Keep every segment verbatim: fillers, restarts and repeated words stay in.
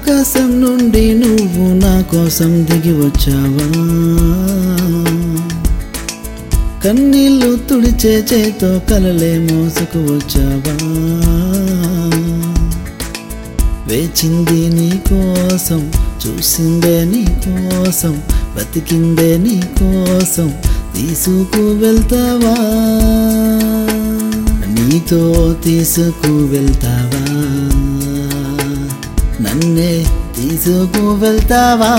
ఆకాశం నుండి నువ్వు నా కోసం దిగి వచ్చావా, కన్నీళ్ళు తుడిచే చేతో కలలే మోసుకు వచ్చావా, వేచింది నీ కోసం, చూసిందే నీ కోసం, బతికిందే నీ కోసం, తీసుకు వెళ్తావా, నీతో తీసుకు వెళ్తావా, నన్నే తీసుకు వెళ్తావా.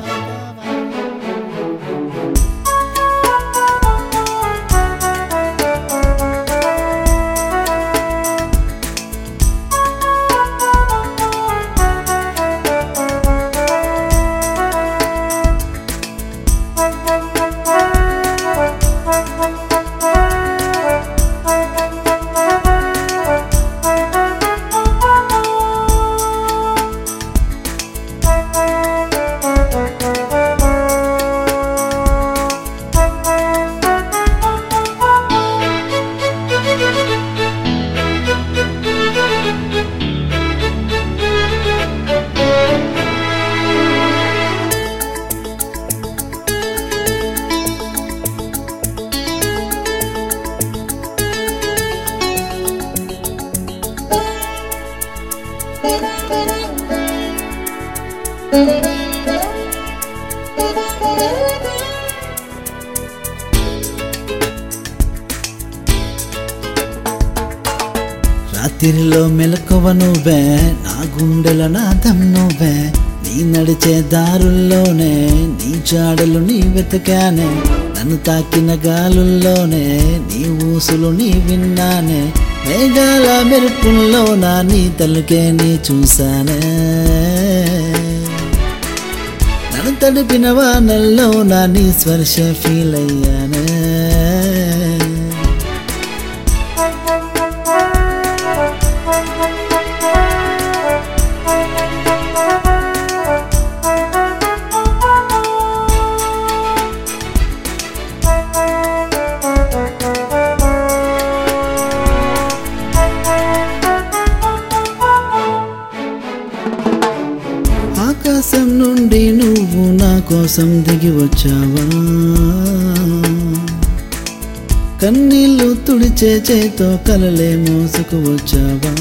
రాత్రిలో మెలకువ నువ్వే, నా గుండెల నాదం నువ్వే, నీ నడిచే దారుల్లోనే నీ జాడలు నీ వెతకానే, నన్ను తాకిన గాలుల్లోనే నీ ఊసులు నీ విన్నానే, మేఘాల మెరుపుల్లో నా నీ తలుకే నీ చూసానే, నన్ను తడిపిన వానల్లో నా నీ స్పర్శ ఫీల్ అయ్యానే. ఆకాశం నుండి నువ్వు నా కోసం దిగి వచ్చావా, కన్నీళ్ళు తుడిచే చేతో కలలే మోసుకు వచ్చావా,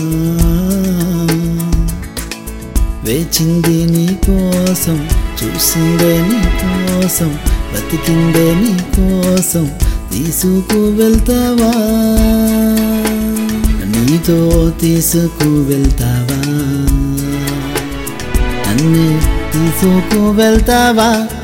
వేచింది నీ కోసం, చూసిందే నీ కోసం, బతికిందే నీ కోసం, తీసుకు వెళ్తావా, నీతో తీసుకు వెళ్తావా, నన్ను తీసుకు వెళ్తావా.